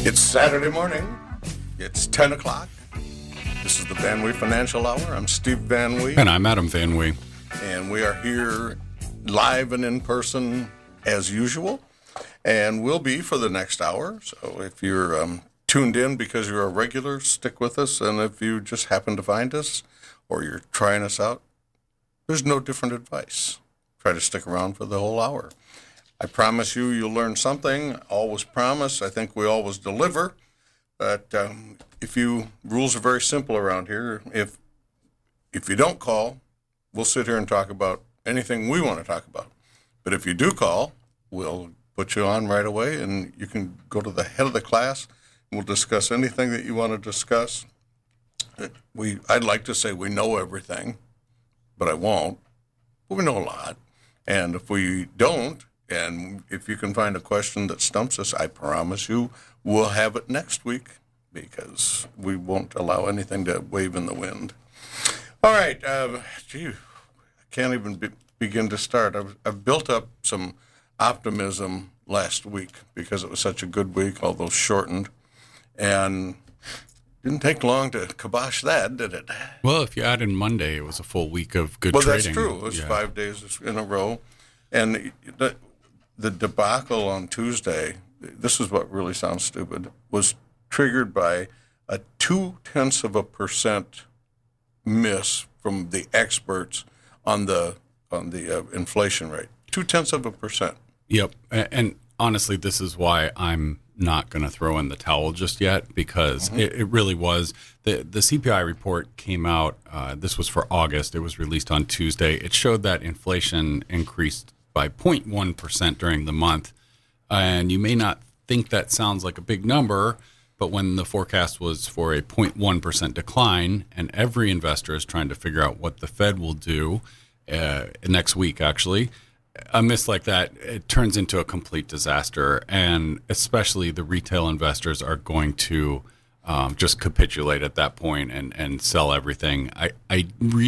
It's Saturday morning. It's 10 o'clock. This is the Van Wee Financial Hour. I'm Steve Van Wee. And I'm Adam Van Wee. And we are here live and in person as usual. And we'll be for the next hour. So if you're tuned in because you're a regular, stick with us. And if you just happen to find us or you're trying us out, there's no different advice. Try to stick around for the whole hour. I promise you'll learn something. Always promise. I think we always deliver. But rules are very simple around here. If you don't call, we'll sit here and talk about anything we want to talk about. But if you do call, we'll put you on right away, and you can go to the head of the class, and we'll discuss anything that you want to discuss. I'd like to say we know everything, but I won't. But we know a lot. And if we don't, and if you can find a question that stumps us, I promise you we'll have it next week, because we won't allow anything to wave in the wind. All right. I can't even begin to start. I've built up some optimism last week because it was such a good week, although shortened. And didn't take long to kibosh that, did it? Well, if you add in Monday, it was a full week of good trading. Well, that's true. It was 5 days in a row. And the debacle on Tuesday, this is what really sounds stupid, was triggered by a 0.2% miss from the experts on the inflation rate. 0.2%. Yep. And honestly, this is why I'm not going to throw in the towel just yet, because it really was. The CPI report came out. This was for August. It was released on Tuesday. It showed that inflation increased by 0.1% during the month. And you may not think that sounds like a big number, but when the forecast was for a 0.1% decline, and every investor is trying to figure out what the Fed will do next week, actually, a miss like that, it turns into a complete disaster. And especially the retail investors are going to just capitulate at that point and sell everything. I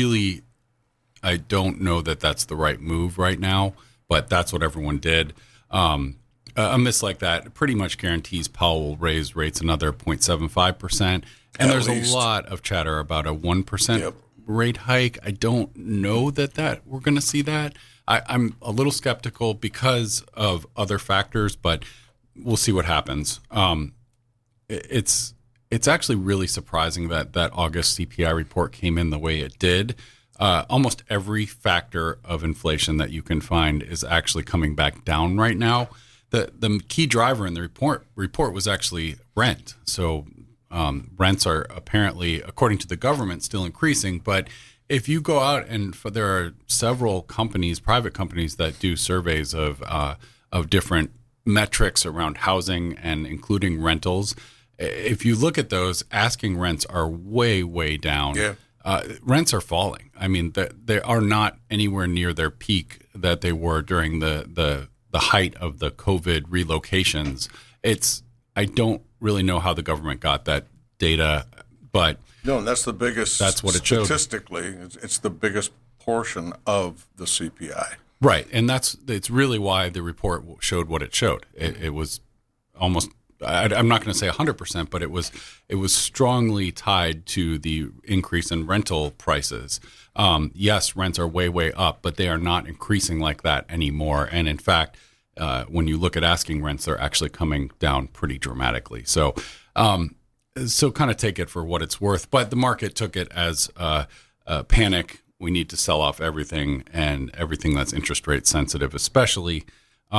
don't know that that's the right move right now, but that's what everyone did. A miss like that pretty much guarantees Powell will raise rates another 0.75%. And there's a lot of chatter about a 1% rate hike. I don't know that we're going to see that. I'm a little skeptical because of other factors, but we'll see what happens. It's actually really surprising that August CPI report came in the way it did. Almost every factor of inflation that you can find is actually coming back down right now. The key driver in the report was actually rent. So rents are apparently, according to the government, still increasing. But if you go out there are several companies, private companies, that do surveys of different metrics around housing and including rentals. If you look at those, asking rents are way, way down. Yeah. Rents are falling. I mean, they are not anywhere near their peak that they were during the height of the COVID relocations. I don't really know how the government got that data, but no, and that's the biggest. That's what it showed. Statistically, it's the biggest portion of the CPI. Right, and it's really why the report showed what it showed. It was almost. I'm not going to say 100%, but it was strongly tied to the increase in rental prices. Yes, rents are way, way up, but they are not increasing like that anymore. And in fact, when you look at asking rents, they're actually coming down pretty dramatically. So kind of take it for what it's worth. But the market took it as a panic. We need to sell off everything, and everything that's interest rate sensitive, especially.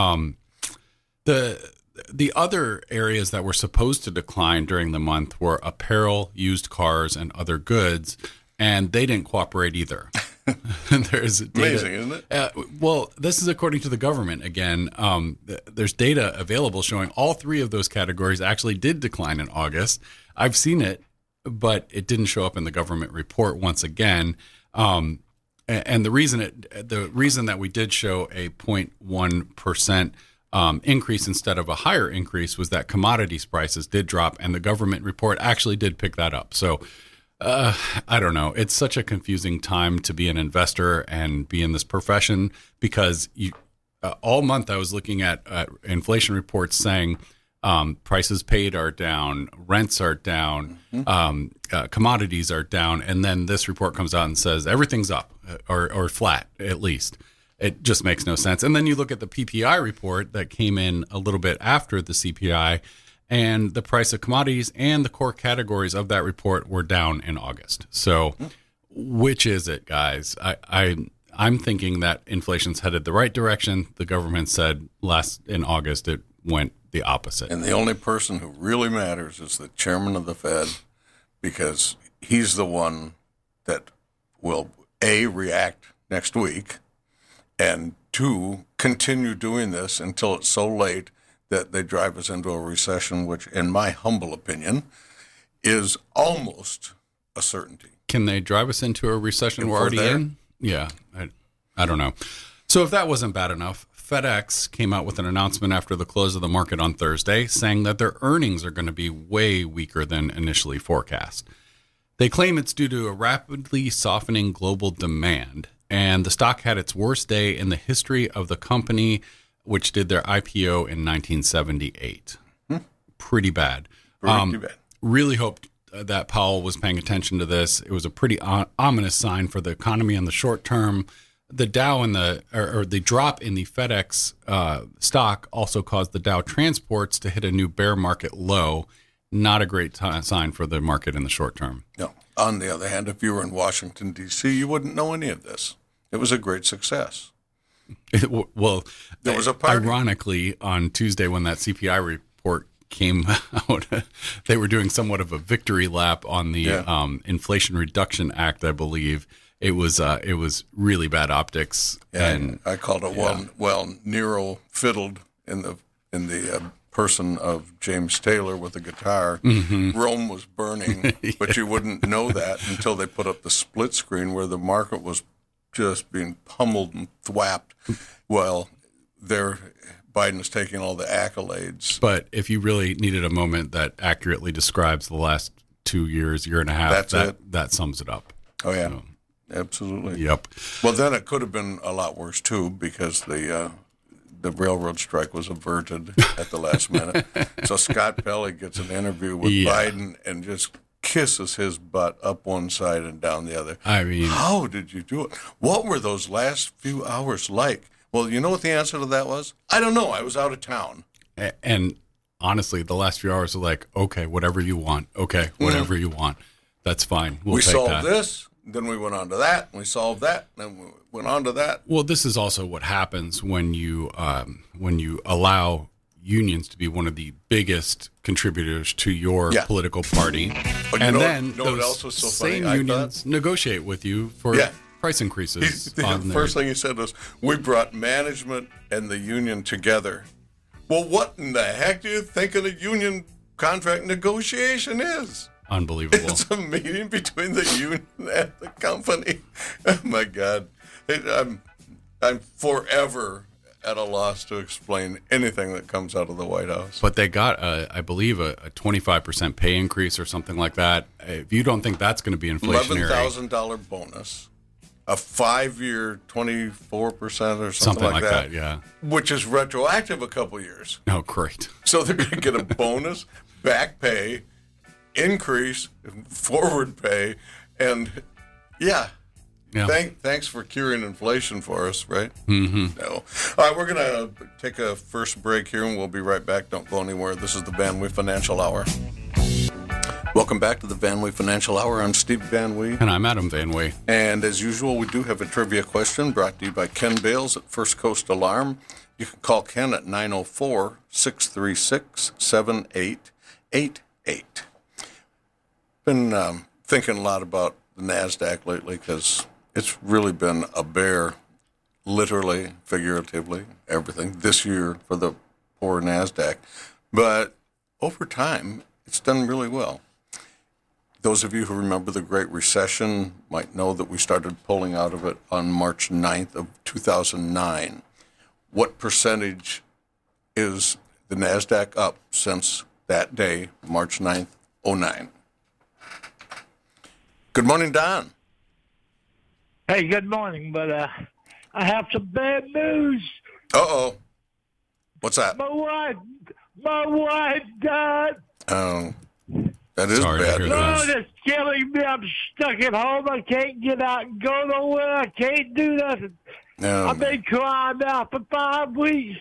The other areas that were supposed to decline during the month were apparel, used cars, and other goods, and they didn't cooperate either. There's data, amazing, isn't it? Well, this is according to the government again. There's data available showing all three of those categories actually did decline in August. I've seen it, but it didn't show up in the government report once again. And the reason that we did show a 0.1% increase instead of a higher increase was that commodities prices did drop, and the government report actually did pick that up. So I don't know. It's such a confusing time to be an investor and be in this profession, because all month I was looking at inflation reports saying Prices paid are down, rents are down, commodities are down, and then this report comes out and says everything's up or flat at least. It just makes no sense. And then you look at the PPI report that came in a little bit after the CPI, and the price of commodities and the core categories of that report were down in August. So which is it, guys? I'm thinking that inflation's headed the right direction. The government said in August it went the opposite. And the only person who really matters is the chairman of the Fed, because he's the one that will, A, react next week, and 2, continue doing this until it's so late that they drive us into a recession, which, in my humble opinion, is almost a certainty. Can they drive us into a recession If we're already there? in? Yeah, I don't know. So if that wasn't bad enough, FedEx came out with an announcement after the close of the market on Thursday saying that their earnings are going to be way weaker than initially forecast. They claim it's due to a rapidly softening global demand, and the stock had its worst day in the history of the company, which did their IPO in 1978. Pretty bad. Pretty bad. Really hoped that Powell was paying attention to this. It was a pretty ominous sign for the economy in the short term. The Dow and the drop in the FedEx stock also caused the Dow Transports to hit a new bear market low. Not a great sign for the market in the short term. No. On the other hand, if you were in Washington, D.C., you wouldn't know any of this. It was a great success. Well, there was a party. Ironically, on Tuesday when that CPI report came out, they were doing somewhat of a victory lap on the Inflation Reduction Act, I believe. It was really bad optics. Yeah, and I called it Nero fiddled in the person of James Taylor with a guitar. Rome was burning, but you wouldn't know that until they put up the split screen where the market was just being pummeled and thwapped. Well, Biden's taking all the accolades. But if you really needed a moment that accurately describes the last 2 years, year and a half, that sums it up. Oh, yeah. So, absolutely. Yep. Well, then it could have been a lot worse, too, because the railroad strike was averted at the last minute. So Scott Pelley gets an interview with Biden and just kisses his butt up one side and down the other. I mean, how did you do it? What were those last few hours like? Well, you know what the answer to that was? I don't know. I was out of town. And honestly, the last few hours are like, okay, whatever you want. Okay, whatever you want. That's fine. We solved this. Then we went on to that, and we solved that, and then we went on to that. Well, this is also what happens when you allow unions to be one of the biggest contributors to your political party, and then those same unions negotiate with you for price increases. The first thing he said was, "We brought management and the union together." Well, what in the heck do you think a union contract negotiation is? Unbelievable. It's a meeting between the union and the company. Oh, my God. I'm forever at a loss to explain anything that comes out of the White House. But they got, I believe, a 25% pay increase or something like that. If you don't think that's going to be inflationary. $11,000 bonus, a 5-year 24% or something like that. Yeah. Which is retroactive a couple years. Oh, great. So they're going to get a bonus, back pay, increase, forward pay, and thanks for curing inflation for us, right? Mm-hmm. No. All right, we're going to take a first break here, and we'll be right back. Don't go anywhere. This is the Van Wee Financial Hour. Welcome back to the Van Wee Financial Hour. I'm Steve Van Wee. And I'm Adam Van Wee. And as usual, we do have a trivia question brought to you by Ken Bales at First Coast Alarm. You can call Ken at 904-636-7888. Been thinking a lot about the NASDAQ lately because it's really been a bear, literally, figuratively, everything this year for the poor NASDAQ. But over time, it's done really well. Those of you who remember the Great Recession might know that we started pulling out of it on March 9th of 2009. What percentage is the NASDAQ up since that day, March 9th, 09? Good morning, Don. Hey, good morning, but I have some bad news. Uh-oh. What's that? My My wife died. That is Sorry to bad hear news. that. Oh, it's killing me. I'm stuck at home. I can't get out and go nowhere. I can't do nothing. No, I've been crying now for 5 weeks.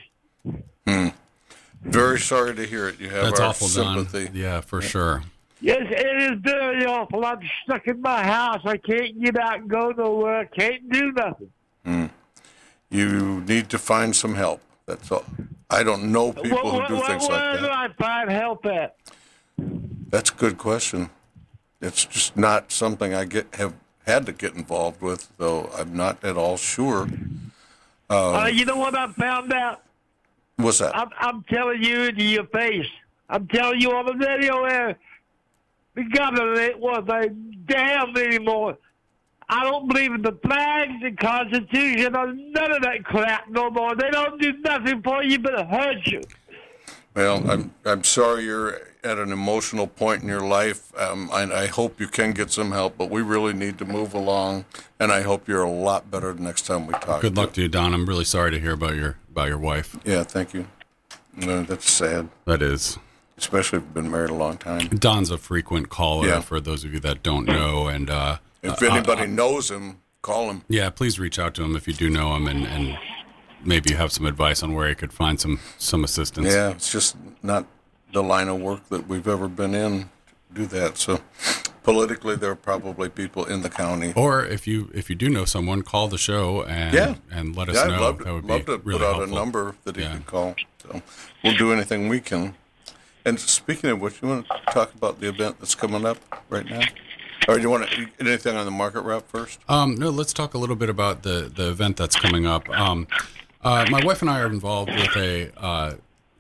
very sorry to hear it. You have That's our awful, sympathy. Don. Yeah, for sure. Yes, it is very awful. I'm stuck in my house. I can't get out and go nowhere. I can't do nothing. You need to find some help. That's all. I don't know people who do things where like do that. I find help at? That's a good question. It's just not something I have had to get involved with, though I'm not at all sure. You know what I found out? What's that? I'm telling you to your face. I'm telling you on the radio there. The government was a damn anymore. I don't believe in the flag, the Constitution, or none of that crap no more. They don't do nothing for you but hurt you. Well, I'm sorry you're at an emotional point in your life. I hope you can get some help, but we really need to move along, and I hope you're a lot better the next time we talk. Good luck to you, Don. I'm really sorry to hear about your wife. Yeah, thank you. No, that's sad, That is. especially if you've been married a long time. Don's a frequent caller, Yeah. for those of you that don't know, and If anybody knows him, call him. yeah, please reach out to him if you do know him, and maybe have some advice on where he could find some assistance. Yeah, it's just not the line of work that we've ever been in to do that. So politically, there are probably people in the county. Or if you do know someone, call the show and let us Yeah, know. I'd love That to, would love be to really put out helpful. a number that he Yeah. could call. So we'll do anything we can. And speaking of which, you want to talk about the event that's coming up right now? Or do you want to anything on the market wrap first? No, let's talk a little bit about the event that's coming up. My wife and I are involved with a. Okay.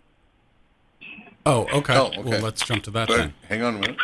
Oh, okay. Well, let's jump to that Wait, then. hang on a minute.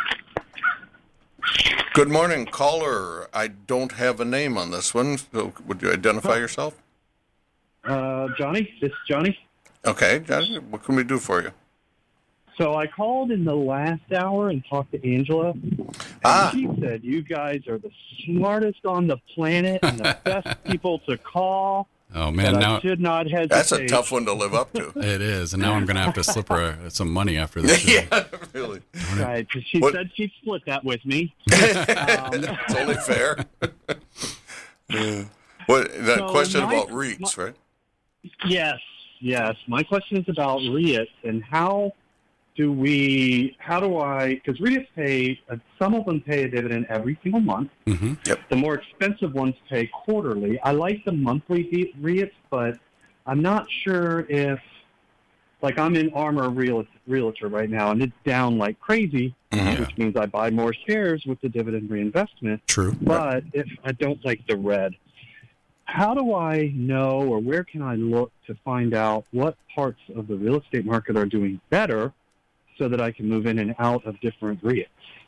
Good morning, caller. I don't have a name on this one. So would you identify yourself? Johnny, this is Johnny. Okay, Johnny, what can we do for you? So I called in the last hour and talked to Angela. And she said you guys are the smartest on the planet and the best people to call. Oh man, But now I should not hesitate. That's a tough one to live up to. it is, and now I'm going to have to slip her some money after this. Yeah, really. Right. She What- said she'd split that with me. It's only fair. Yeah. What that So question my- about REITs, right? Yes. My question is about REITs and how do I, because REITs pay, some of them pay a dividend every single month. Mm-hmm. The more expensive ones pay quarterly. I like the monthly REITs, but I'm not sure if, like I'm in Armor Realtor right now, and it's down like crazy, which means I buy more shares with the dividend reinvestment. True. But if I don't like the red, how do I know or where can I look to find out what parts of the real estate market are doing better so that I can move in and out of different REITs?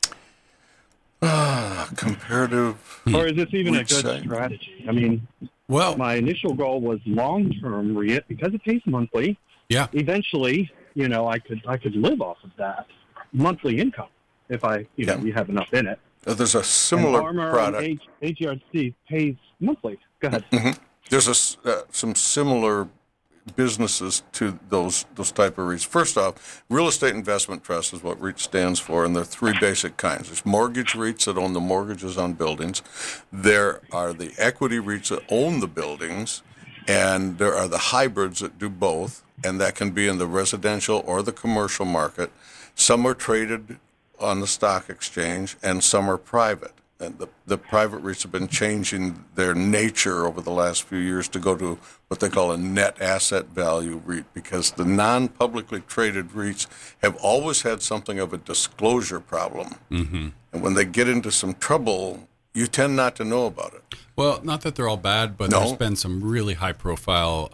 Comparative. Or is this even a REIT good site. strategy? I mean, Well, my initial goal was long-term REIT because it pays monthly. yeah. Eventually, I could live off of that monthly income if you have enough in it. There's a And similar Armor product. and AGRC pays monthly. Go ahead. There's some similar businesses to those type of REITs. First off, Real Estate Investment Trust is what REIT stands for, and there are three basic kinds. There's mortgage REITs that own the mortgages on buildings. There are the equity REITs that own the buildings, and there are the hybrids that do both, and that can be in the residential or the commercial market. Some are traded on the stock exchange, and some are private. And the private REITs have been changing their nature over the last few years to go to what they call a net asset value REIT, because the non-publicly traded REITs have always had something of a disclosure problem. Mm-hmm. And when they get into some trouble, you tend not to know about it. Well, not that they're all bad, but No. there's been some really high-profile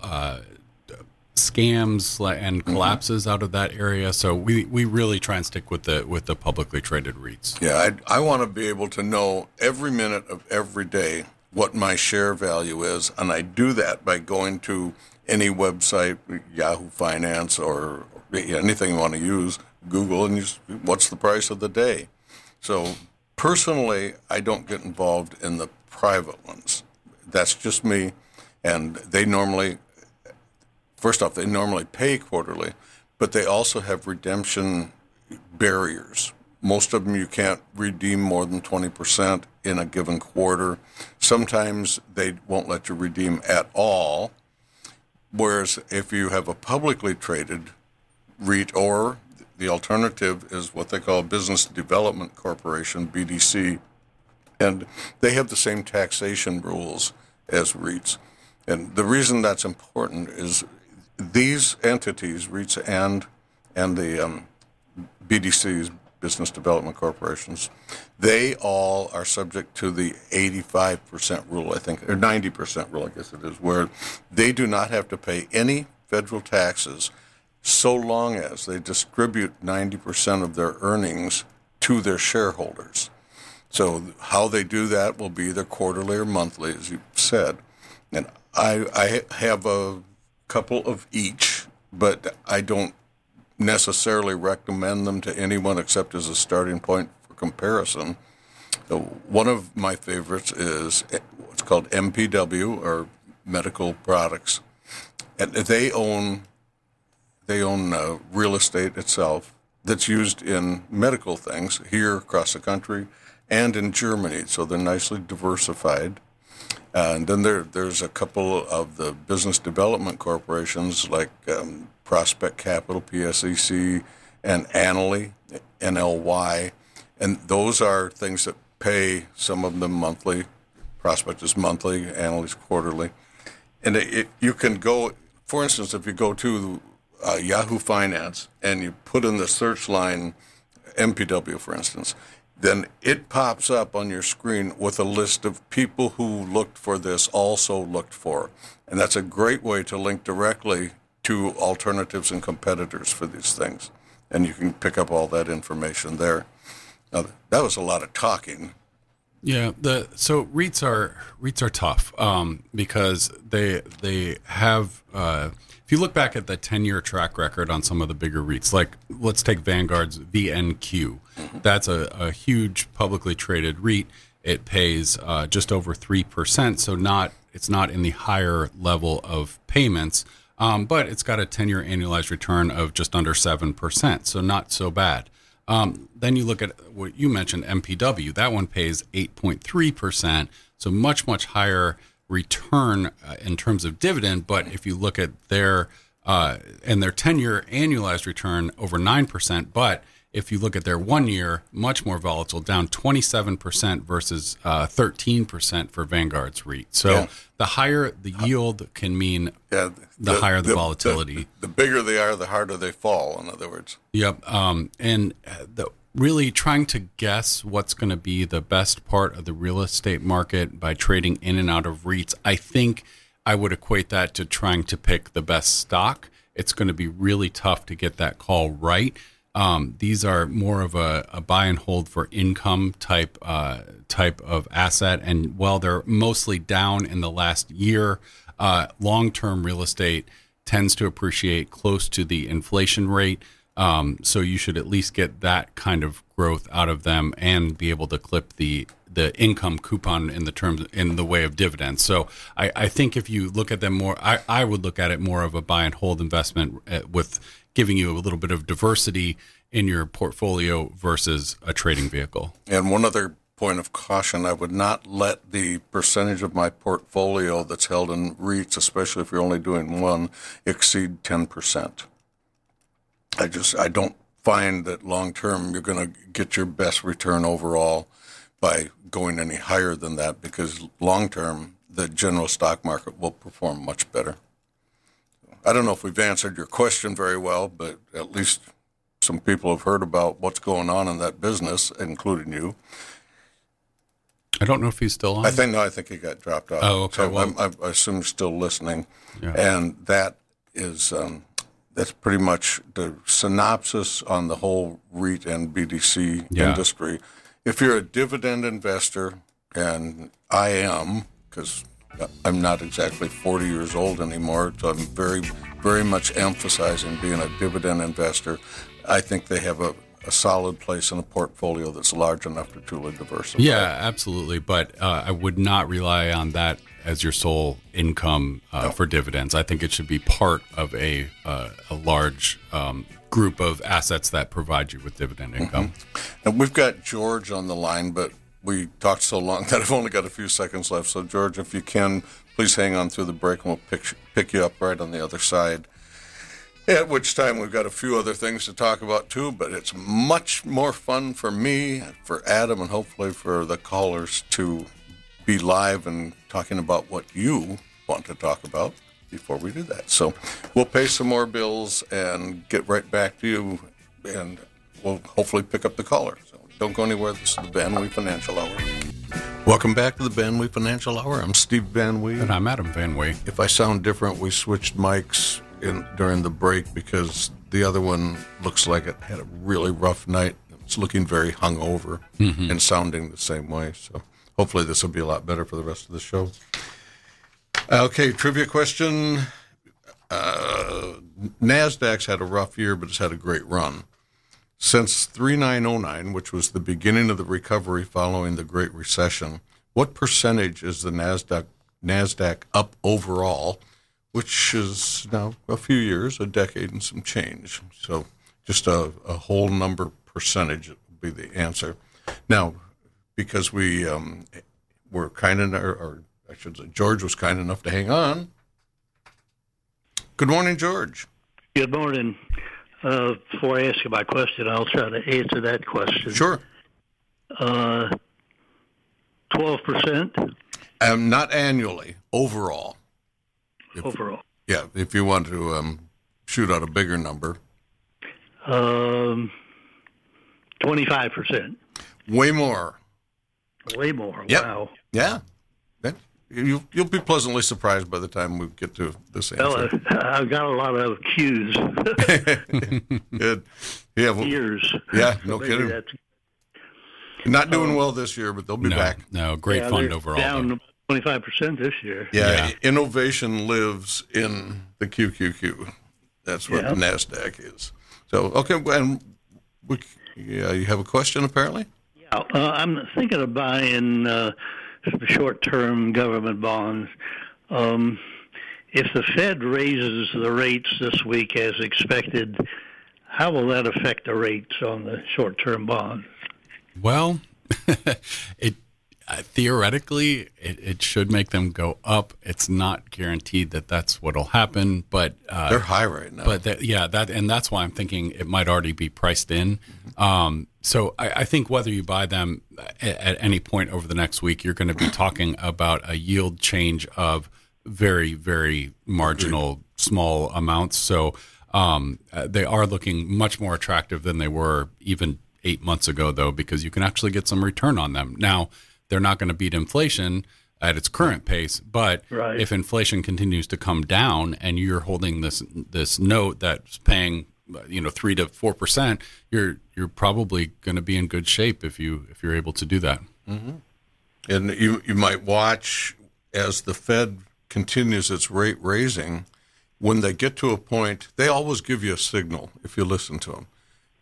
scams and collapses out of that area. So we really try and stick with the publicly traded REITs. Yeah, I want to be able to know every minute of every day what my share value is, and I do that by going to any website, Yahoo Finance or anything you want to use, Google, and what's the price of the day. So personally, I don't get involved in the private ones. That's just me, and they normally pay quarterly, but they also have redemption barriers. Most of them you can't redeem more than 20% in a given quarter. Sometimes they won't let you redeem at all. Whereas if you have a publicly traded REIT, or the alternative is what they call a Business Development Corporation, BDC, and they have the same taxation rules as REITs. And the reason that's important is these entities, REITs and the BDCs, Business Development Corporations, they all are subject to the 85% rule, I think, or 90% rule, I guess it is, where they do not have to pay any federal taxes so long as they distribute 90% of their earnings to their shareholders. So how they do that will be either quarterly or monthly, as you said. And I have a couple of each, but I don't necessarily recommend them to anyone except as a starting point for comparison. One of my favorites is what's called MPW, or Medical Products, and they own real estate itself that's used in medical things here across the country and in Germany, so they're nicely diversified. And then there's a couple of the business development corporations like Prospect Capital, PSEC, and Annaly, NLY. And those are things that pay, some of them monthly. Prospect is monthly, Annaly's quarterly. And you can go, for instance, if you go to Yahoo Finance and you put in the search line MPW, for instance, then it pops up on your screen with a list of people who looked for this, also looked for. And that's a great way to link directly to alternatives and competitors for these things. And you can pick up all that information there. Now, that was a lot of talking. Yeah, so REITs are tough because they have. If you look back at the 10-year track record on some of the bigger REITs, like let's take Vanguard's VNQ. That's a huge publicly traded REIT. It pays just over 3%, so it's not in the higher level of payments, but it's got a 10-year annualized return of just under 7%, so not so bad. Then you look at what you mentioned, MPW. That one pays 8.3%, so much, much higher return in terms of dividend. But if you look at their 10-year annualized return, over 9%. But if you look at their 1 year, much more volatile, down 27% versus 13% for Vanguard's REIT. So the higher the yield can mean the higher the volatility. The bigger they are, the harder they fall, in other words. Yep. Really trying to guess what's going to be the best part of the real estate market by trading in and out of REITs, I think I would equate that to trying to pick the best stock. It's going to be really tough to get that call right. These are more of a buy and hold for income type of asset. And while they're mostly down in the last year, long-term real estate tends to appreciate close to the inflation rate. So you should at least get that kind of growth out of them and be able to clip the income coupon in the way of dividends. So I think if you look at them more, I would look at it more of a buy and hold investment with giving you a little bit of diversity in your portfolio versus a trading vehicle. And one other point of caution, I would not let the percentage of my portfolio that's held in REITs, especially if you're only doing one, exceed 10%. I don't find that long term you're going to get your best return overall by going any higher than that, because long term the general stock market will perform much better. I don't know if we've answered your question very well, but at least some people have heard about what's going on in that business, including you. I don't know if he's still on. I think he got dropped off. Oh, okay. So I assume he's still listening. Yeah. And that is that's pretty much the synopsis on the whole REIT and BDC industry. If you're a dividend investor, and I am, because I'm not exactly 40 years old anymore, so I'm very, very much emphasizing being a dividend investor, I think they have a solid place in a portfolio that's large enough to truly diversify. Yeah, absolutely. But I would not rely on that as your sole income for dividends. I think it should be part of a large group of assets that provide you with dividend income. And we've got George on the line, but we talked so long that I've only got a few seconds left. So, George, if you can, please hang on through the break, and we'll pick you up right on the other side. At which time we've got a few other things to talk about, too, but it's much more fun for me, for Adam, and hopefully for the callers to be live and talking about what you want to talk about before we do that. So we'll pay some more bills and get right back to you, and we'll hopefully pick up the caller. So don't go anywhere. This is the Van Wee Financial Hour. Welcome back to the Van Wee Financial Hour. I'm Steve Van Wee. And I'm Adam Van Wee. If I sound different, we switched mics during the break because the other one looks like it had a really rough night. It's looking very hungover and sounding the same way. So hopefully this will be a lot better for the rest of the show. Okay, trivia question. NASDAQ's had a rough year, but it's had a great run. Since 3909, which was the beginning of the recovery following the Great Recession, what percentage is the NASDAQ up overall, which is now a few years, a decade and some change? So just a whole number percentage would be the answer. Now, because we were kind enough, or I should say George was kind enough to hang on. Good morning, George. Good morning. Before I ask you my question, I'll try to answer that question. Sure. 12%? Not annually, overall. Overall. Yeah, if you want to shoot out a bigger number. 25%. Way more. Way more. Yep. Wow. Yeah. You'll be pleasantly surprised by the time we get to this answer. Well, I've got a lot of cues. Good. Yeah, Years. Yeah, So no maybe kidding. that's- Not doing well this year, but they'll be back. No, great yeah, fund they're overall. Down 25% this year. Yeah, innovation lives in the QQQ. That's what the NASDAQ is. So, okay, and you have a question apparently? Yeah, I'm thinking of buying short-term government bonds. If the Fed raises the rates this week as expected, how will that affect the rates on the short-term bonds? Well, theoretically, it should make them go up. It's not guaranteed that that's what'll happen, but they're high right now. But that's why I'm thinking it might already be priced in. So I think whether you buy them at any point over the next week, you're going to be talking about a yield change of very, very marginal, small amounts. So they are looking much more attractive than they were even 8 months ago, though, because you can actually get some return on them. Now, they're not going to beat inflation at its current pace, but if inflation continues to come down and you're holding this note that's paying 3 to 4%, you're probably going to be in good shape if you're able to do that. Mm-hmm. And you might watch as the Fed continues its rate raising. When they get to a point, they always give you a signal if you listen to them.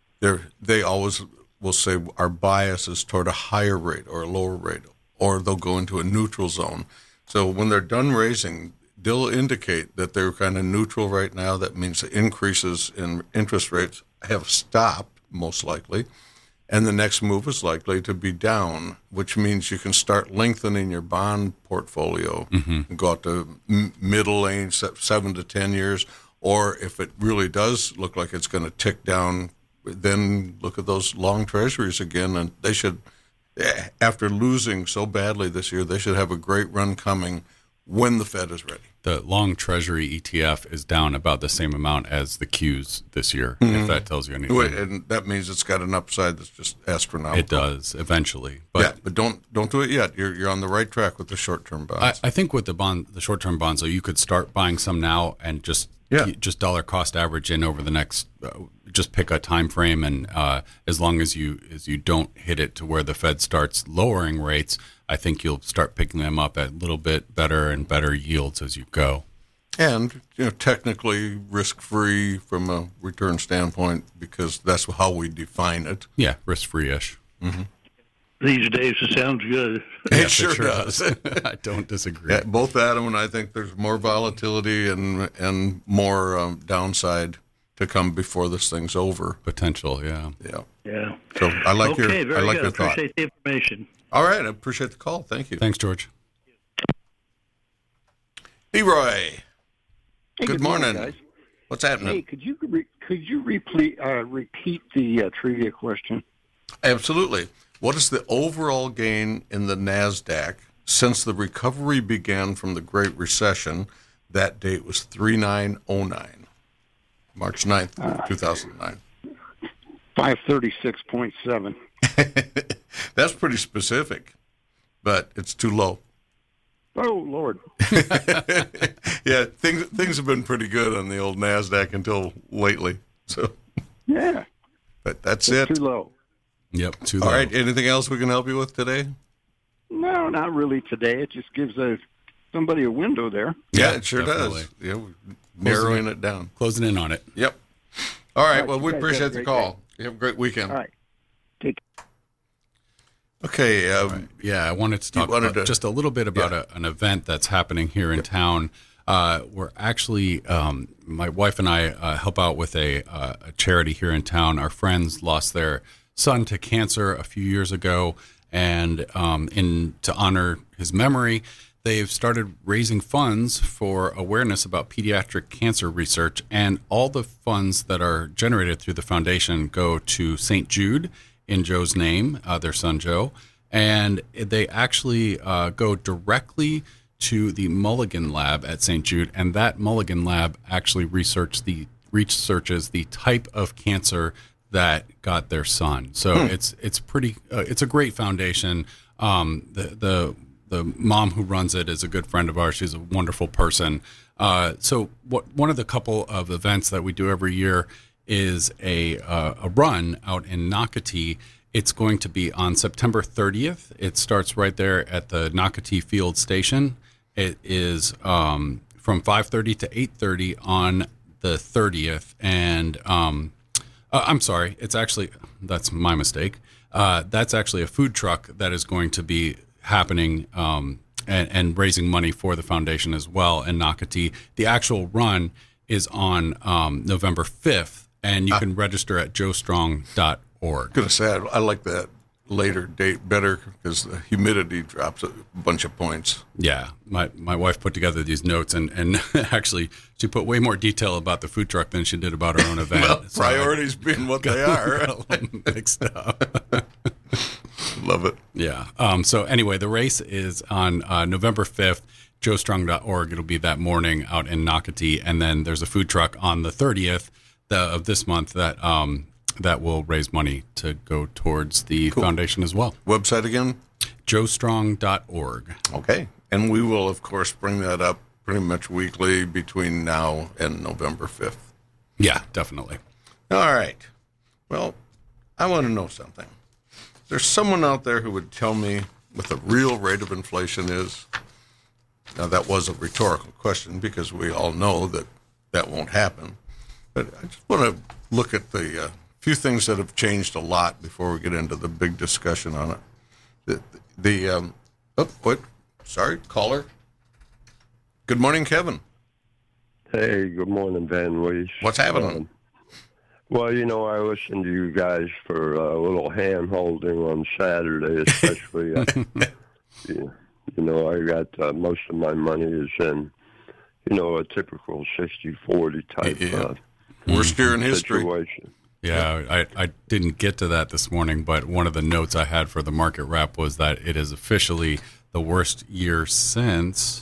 They always will say our bias is toward a higher rate or a lower rate, or they'll go into a neutral zone. So when they're done raising, they'll indicate that they're kind of neutral right now. That means the increases in interest rates have stopped, most likely, and the next move is likely to be down, which means you can start lengthening your bond portfolio and go out to middle range, 7 to 10 years, or if it really does look like it's going to tick down, then look at those long treasuries again, and they should, after losing so badly this year, they should have a great run coming when the Fed is ready. The long treasury ETF is down about the same amount as the Qs this year, if that tells you anything. And that means it's got an upside that's just astronomical. It does, eventually. But but don't do it yet. You're on the right track with the short-term bonds. I think with the short-term bonds, though, you could start buying some now and just dollar cost average in over the next, just pick a time frame, and as long as you don't hit it to where the Fed starts lowering rates, I think you'll start picking them up at a little bit better and better yields as you go. And technically risk-free from a return standpoint, because that's how we define it. Yeah, risk-free-ish. Mm-hmm. These days it sounds good. It sure does. I don't disagree. Yeah, both Adam and I think there's more volatility and more downside to come before this thing's over. Potential, yeah. Yeah. Yeah. So I like Okay, your good. thought. Appreciate the information. All right, I appreciate the call. Thank you. Thanks, George. Leroy. Hey, Good morning. guys. What's happening? Hey, could you repeat the trivia question? Absolutely. What is the overall gain in the NASDAQ since the recovery began from the Great Recession? That date was 3909, March 9th, 2009. 536.7. That's pretty specific, but it's too low. Oh, Lord. Yeah, things have been pretty good on the old NASDAQ until lately. So, Yeah. but that's It's it. too low. Yep, too All low. right, anything else we can help you with today? No, not really today. It just gives somebody a window there. Yeah, it sure definitely. does. Yeah, we're narrowing it down. Closing in on it. Yep. All right, well, you we guys appreciate have a the great call. You have a great weekend. All right. Take Okay. Yeah, I wanted to talk wanted about just a little bit about an event that's happening here in town. We're actually, my wife and I help out with a charity here in town. Our friends lost their son to cancer a few years ago, and to honor his memory, they've started raising funds for awareness about pediatric cancer research, and all the funds that are generated through the foundation go to St. Jude in Joe's name, their son Joe, and they actually go directly to the Mulligan Lab at St. Jude, and that Mulligan Lab actually researches the type of cancer that got their son. So it's pretty it's a great foundation. The mom who runs it is a good friend of ours. She's a wonderful person. So one of the couple of events that we do every year is a run out in Nocatee. It's going to be on September 30th. It starts right there at the Nocatee Field Station. It is from 5:30 to 8:30 on the 30th. And I'm sorry, that's my mistake. That's actually a food truck that is going to be happening and raising money for the foundation as well in Nocatee. The actual run is on November 5th. And you can register at joestrong.org. Gonna say I like that later date better because the humidity drops a bunch of points. Yeah, my wife put together these notes and actually she put way more detail about the food truck than she did about her own event. Well, priorities being what they are. Mixed up. Love it. Yeah. So anyway, the race is on November 5th. joestrong.org. It'll be that morning out in Nocatee, and then there's a food truck on the 30th. Of this month that will raise money to go towards the foundation as well. Website again? joestrong.org. Okay. And we will, of course, bring that up pretty much weekly between now and November 5th. Yeah, definitely. All right. Well, I want to know something. There's someone out there who would tell me what the real rate of inflation is. Now, that was a rhetorical question because we all know that won't happen. But I just want to look at the few things that have changed a lot before we get into the big discussion on it. Caller. Good morning, Kevin. Hey, good morning, Van Weiss. What's happening? Well, I listened to you guys for a little hand-holding on Saturday, especially. I got most of my money is in, a typical 60-40 type worst year in history. Situation. Yeah, I didn't get to that this morning, but one of the notes I had for the market wrap was that it is officially the worst year since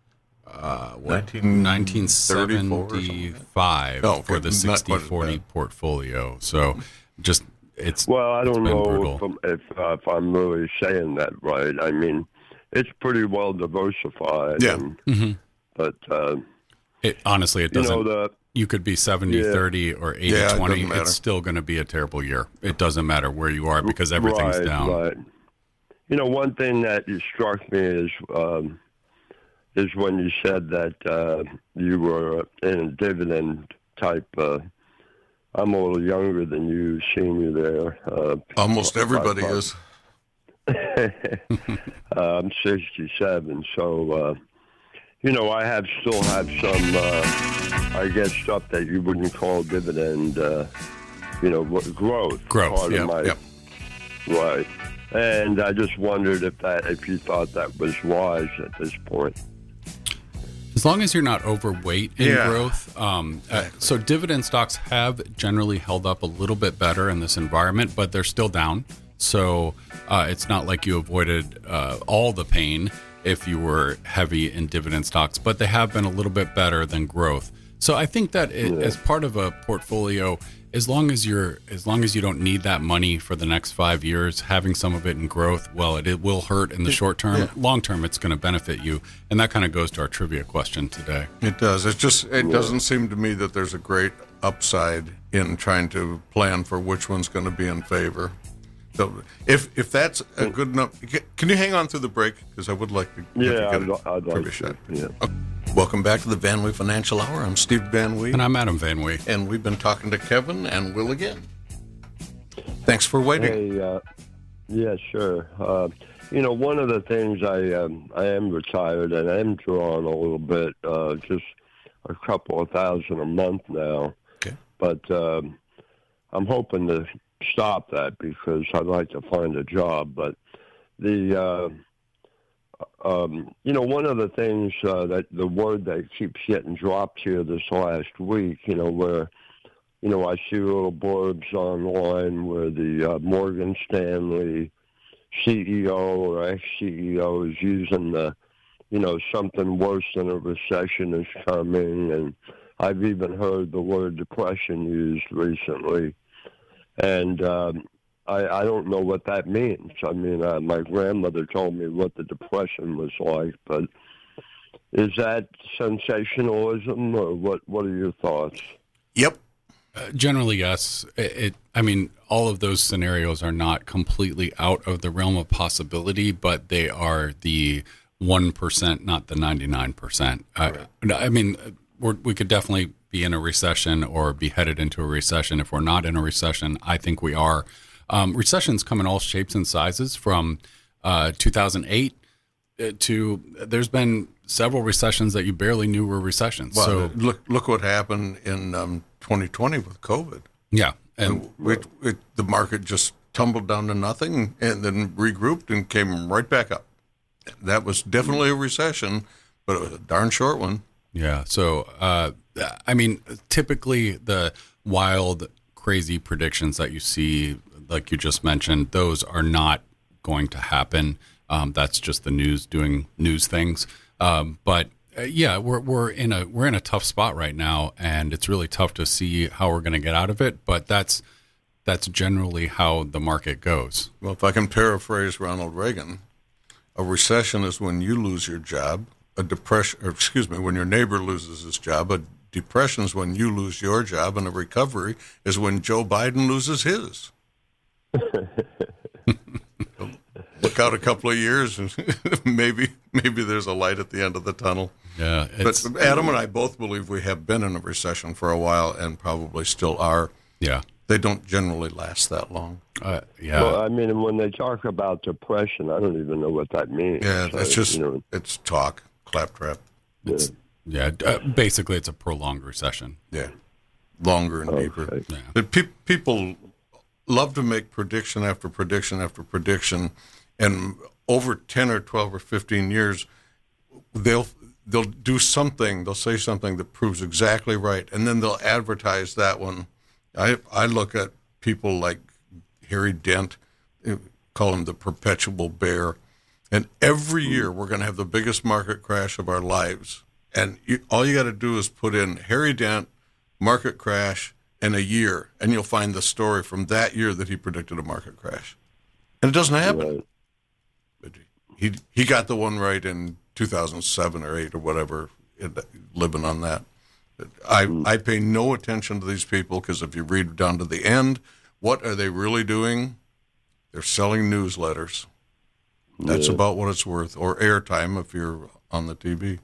1975 for the 60-40 portfolio. So just it's well, I don't know brutal. if I'm really saying that right. I mean, it's pretty well diversified. Yeah. But it doesn't. You could be 70-30 or 80-20. It's still going to be a terrible year. It doesn't matter where you are because everything's down. Right. One thing that struck me is when you said that you were in a dividend type. I'm a little younger than you, senior there. Almost everybody is. I'm 67, so. I still have some, I guess, stuff that you wouldn't call dividend, growth. Growth, Yep. Right. And I just wondered if you thought that was wise at this point. As long as you're not overweight in growth. So dividend stocks have generally held up a little bit better in this environment, but they're still down. So it's not like you avoided all the pain if you were heavy in dividend stocks, but they have been a little bit better than growth. So I think that as part of a portfolio, as long as you don't need that money for the next 5 years, having some of it in growth, well, it will hurt in the short term. Yeah. Long term, it's going to benefit you, and that kind of goes to our trivia question today. It does. It doesn't seem to me that there's a great upside in trying to plan for which one's going to be in favor. So if that's a good enough, can you hang on through the break? Because I would like to get a trivia shot. Yeah. Okay. Welcome back to the Van Wee Financial Hour. I'm Steve Van Wee. And I'm Adam Van Wee. And we've been talking to Kevin and Will again. Thanks for waiting. Hey, yeah, sure. One of the things I am retired and I am drawing a little bit, just a couple of thousand a month now. Okay. But I'm hoping to stop that because I'd like to find a job. But one of the things that the word that keeps getting dropped here this last week, where, I see little blurbs online where the Morgan Stanley CEO or ex-CEO is using something worse than a recession is coming. And I've even heard the word depression used recently. And I don't know what that means. I mean, my grandmother told me what the Depression was like, but is that sensationalism, or what are your thoughts? Yep. Generally, yes. All of those scenarios are not completely out of the realm of possibility, but they are the 1%, not the 99%. We could definitely be in a recession or be headed into a recession. If we're not in a recession, I think we are. Recessions come in all shapes and sizes from 2008 to there's been several recessions that you barely knew were recessions. Well, so look what happened in 2020 with COVID. Yeah. And the market just tumbled down to nothing and then regrouped and came right back up. That was definitely a recession, but it was a darn short one. Yeah. So, typically the wild, crazy predictions that you see, like you just mentioned, those are not going to happen. That's just the news doing news things. But we're in a tough spot right now, and it's really tough to see how we're going to get out of it. But that's generally how the market goes. Well, if I can paraphrase Ronald Reagan, a recession is when you lose your job. When your neighbor loses his job. A depression is when you lose your job, and a recovery is when Joe Biden loses his. Look out a couple of years, and maybe there's a light at the end of the tunnel. Yeah, but Adam and I both believe we have been in a recession for a while, and probably still are. Yeah, they don't generally last that long. Yeah. Well, when they talk about depression, I don't even know what that means. Yeah, it's just it's talk, claptrap. Basically, it's a prolonged recession. Yeah, longer and deeper. Yeah. But people love to make prediction after prediction after prediction, and over 10 or 12 or 15 years, they'll do something. They'll say something that proves exactly right, and then they'll advertise that one. I look at people like Harry Dent, call him the perpetual bear, and every year we're going to have the biggest market crash of our lives. And all you got to do is put in Harry Dent, market crash, and a year, and you'll find the story from that year that he predicted a market crash. And it doesn't happen. But he got the one right in 2007 or 8 or whatever, living on that. I pay no attention to these people because if you read down to the end, what are they really doing? They're selling newsletters. That's about what it's worth, or airtime if you're on the TV.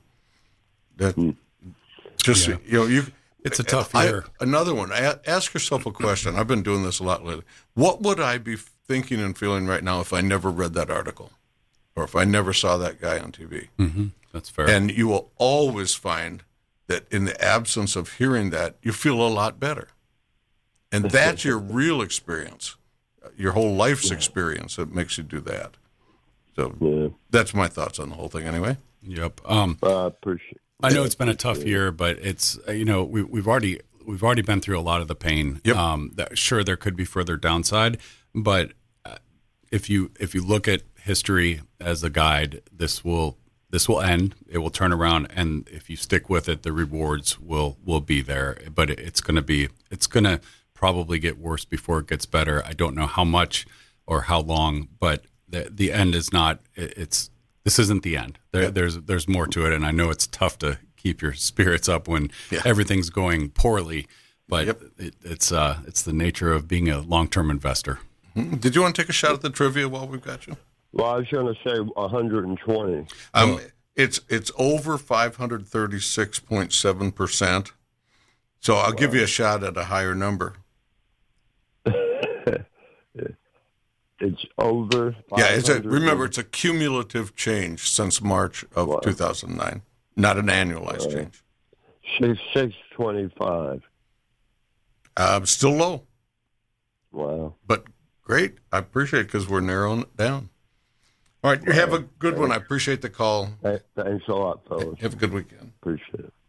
It's a tough year. Another one. Ask yourself a question. I've been doing this a lot lately. What would I be thinking and feeling right now if I never read that article? or if I never saw that guy on TV. Mm-hmm. That's fair. And you will always find that in the absence of hearing that, you feel a lot better. And that's your real experience, your whole life's experience that makes you do that. So that's my thoughts on the whole thing anyway. Yep. Appreciate. I know it's been a tough year, but it's, we've already been through a lot of the pain. Yep. Sure, there could be further downside, but if you look at history as a guide, this will end. It will turn around, and if you stick with it, the rewards will be there. But it's going to probably get worse before it gets better. I don't know how much or how long, but the end is not. This isn't the end. There's more to it, and I know it's tough to keep your spirits up when everything's going poorly. But it's the nature of being a long-term investor. Did you want to take a shot at the trivia while we've got you? Well, I was going to say 120. It's over 536.7%. So I'll give you a shot at a higher number. It's over. Remember, it's a cumulative change since March of 2009, not an annualized change. 625. Still low. Wow. But great. I appreciate it because we're narrowing it down. All right. You have a good one. I appreciate the call. Thanks a lot, fellas. Have a good weekend. Appreciate it.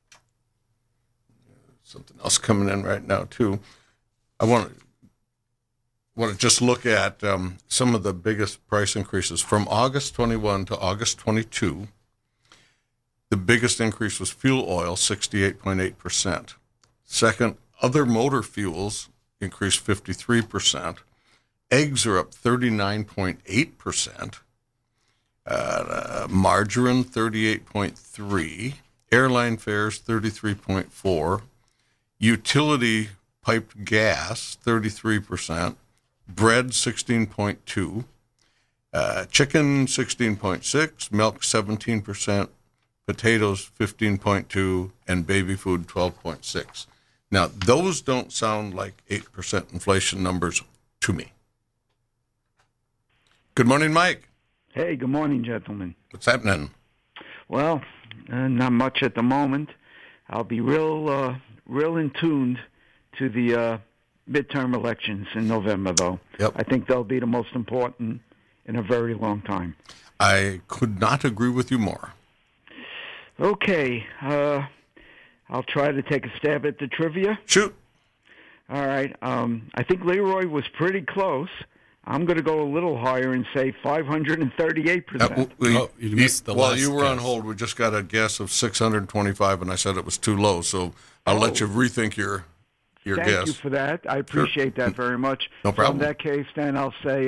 Something else coming in right now, too. I want to just look at some of the biggest price increases from August 21 to August 22. The biggest increase was fuel oil, 68.8%. Second, other motor fuels increased 53%. Eggs are up 39.8%. Margarine, 38.3%. Airline fares, 33.4%. Utility piped gas, 33%. Bread, 16.2%. Chicken, 16.6%. Milk, 17%. Potatoes, 15.2%. And baby food, 12.6%. Now, those don't sound like 8% inflation numbers to me. Good morning, Mike. Hey, good morning, gentlemen. What's happening? Well, not much at the moment. I'll be real in tuned to the midterm elections in November, though. Yep. I think they'll be the most important in a very long time. I could not agree with you more. Okay. I'll try to take a stab at the trivia. Shoot. All right. I think Leroy was pretty close. I'm going to go a little higher and say 538%. You missed the last While you were on guess. hold, we just got a guess of 625, and I said it was too low. So I'll let you rethink your Thank guess. you for that. I appreciate that very much. No problem. So in that case, then I'll say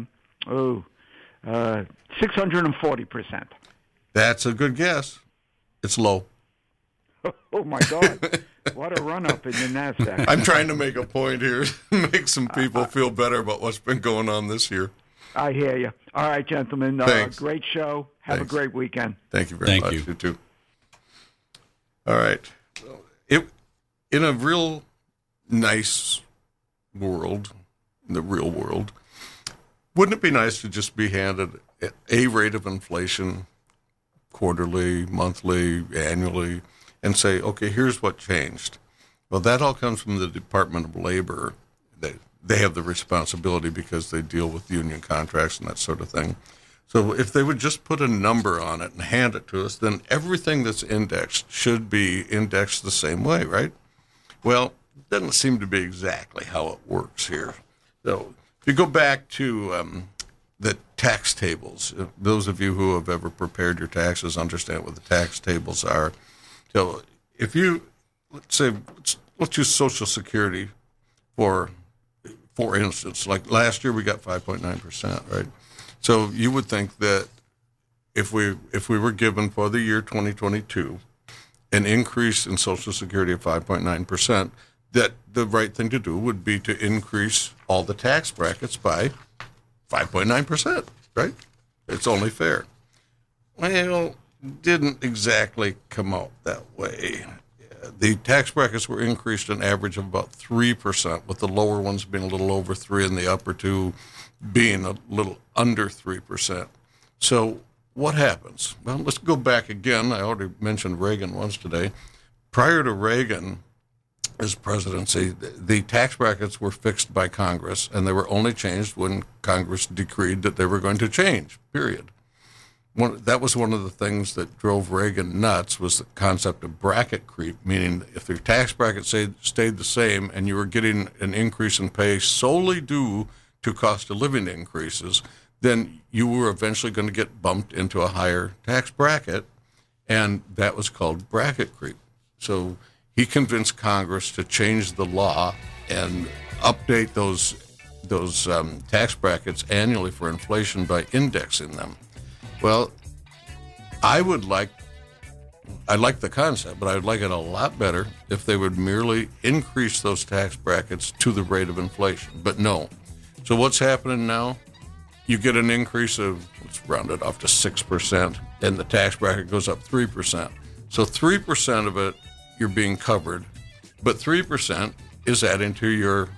640%. That's a good guess. It's low. Oh, my God. What a run-up in the NASDAQ. I'm trying to make a point here to make some people feel better about what's been going on this year. I hear you. All right, gentlemen. Thanks. Great show. Have Thanks. a great weekend. Thank you very much. Thank you. You too. All right. In a real nice world, in the real world, wouldn't it be nice to just be handed a rate of inflation quarterly, monthly, annually, and say, okay, here's what changed. Well, that all comes from the Department of Labor. They have the responsibility because they deal with union contracts and that sort of thing. So if they would just put a number on it and hand it to us, then everything that's indexed should be indexed the same way, right? Well, it doesn't seem to be exactly how it works here. So if you go back to the tax tables, those of you who have ever prepared your taxes understand what the tax tables are. So if you, let's use Social Security for instance, like last year we got 5.9%, right? So you would think that if we were given for the year 2022 an increase in Social Security of 5.9%, that the right thing to do would be to increase all the tax brackets by 5.9%, right? It's only fair. Well, didn't exactly come out that way. The tax brackets were increased an average of about 3%, with the lower ones being a little over 3% and the upper two being a little under 3%. So what happens? Well, let's go back again. I already mentioned Reagan once today. Prior to Reagan, his presidency, the tax brackets were fixed by Congress, and they were only changed when Congress decreed that they were going to change, period. That was one of the things that drove Reagan nuts, was the concept of bracket creep, meaning if your tax bracket stayed the same and you were getting an increase in pay solely due to cost of living increases, then you were eventually going to get bumped into a higher tax bracket, and that was called bracket creep. So he convinced Congress to change the law and update those tax brackets annually for inflation by indexing them. Well, I like the concept, but I would like it a lot better if they would merely increase those tax brackets to the rate of inflation. But no. So what's happening now? You get an increase of, let's round it off to 6%, and the tax bracket goes up 3%. So 3% of it, you're being covered, but 3% is adding to your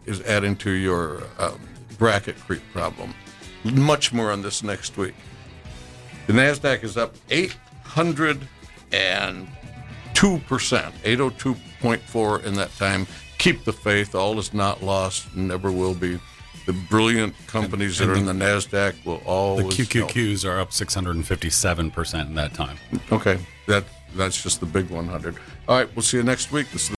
bracket creep problem. Much more on this next week. The NASDAQ is up 802%, 802.4 in that time. Keep the faith. All is not lost, never will be. The brilliant companies that are in the NASDAQ will always The QQQs are up 657% in that time. Okay, that's just the big 100. All right, we'll see you next week. This is